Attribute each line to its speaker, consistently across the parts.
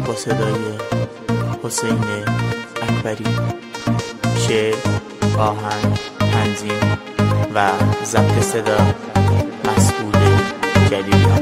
Speaker 1: با صدای حسین اکبری، شعر، آهنگ، تنظیم و ضبط صدا مسعود جلیلیان.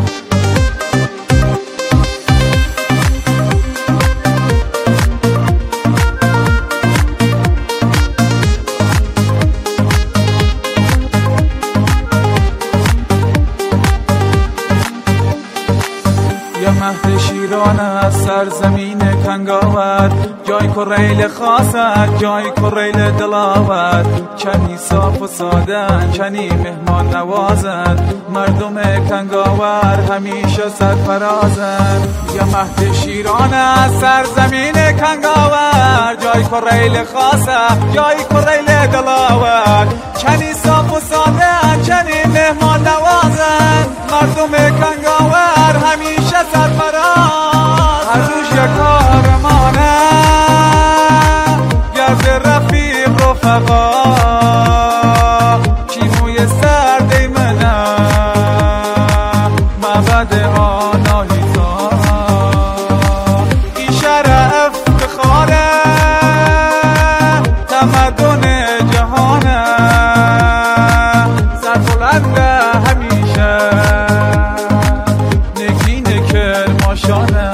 Speaker 2: یه مهد شیران از سرزمین کنگاور، جای کریل خاصت، جای کریل دلاور، کنی صاف و سادن، کنی مهمان نوازن، مردم کنگاور همیشه سرفرازن. یه مهد شیران از سرزمین کنگاور، جای کریل خاصت، جای کریل دلاور، کنی صاف و سادن، کنی مهمان نوازن، مردم کنگاور همیشه سرفراز. هر روز یک کارمانه گرد رفیق رفقا، چینوی سرده منه مبد آناهیتا، این شهر افتخاره تمدن جهانه، سربلنده همیشه نگینه کرماشانه.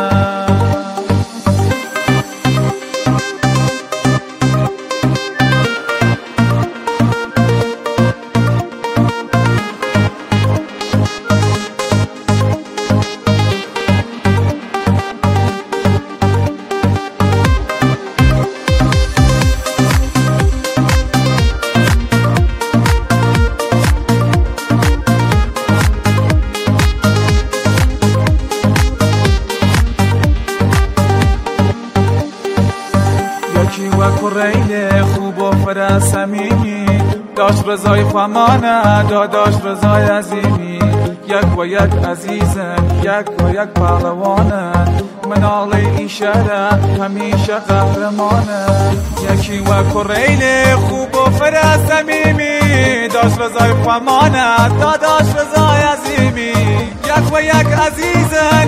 Speaker 2: و کریل خوب و فر صمیمی، داشت رضای خمانه داداش رضای عظیمی، یک و یک عزیزن یک و یک پهلوانن، منال این شهر همیشه قهرمانه. یکی و کریل خوب و فر صمیمی، داشت رضای خمانه داداش رضای عظیمی، یک و یک عزیزن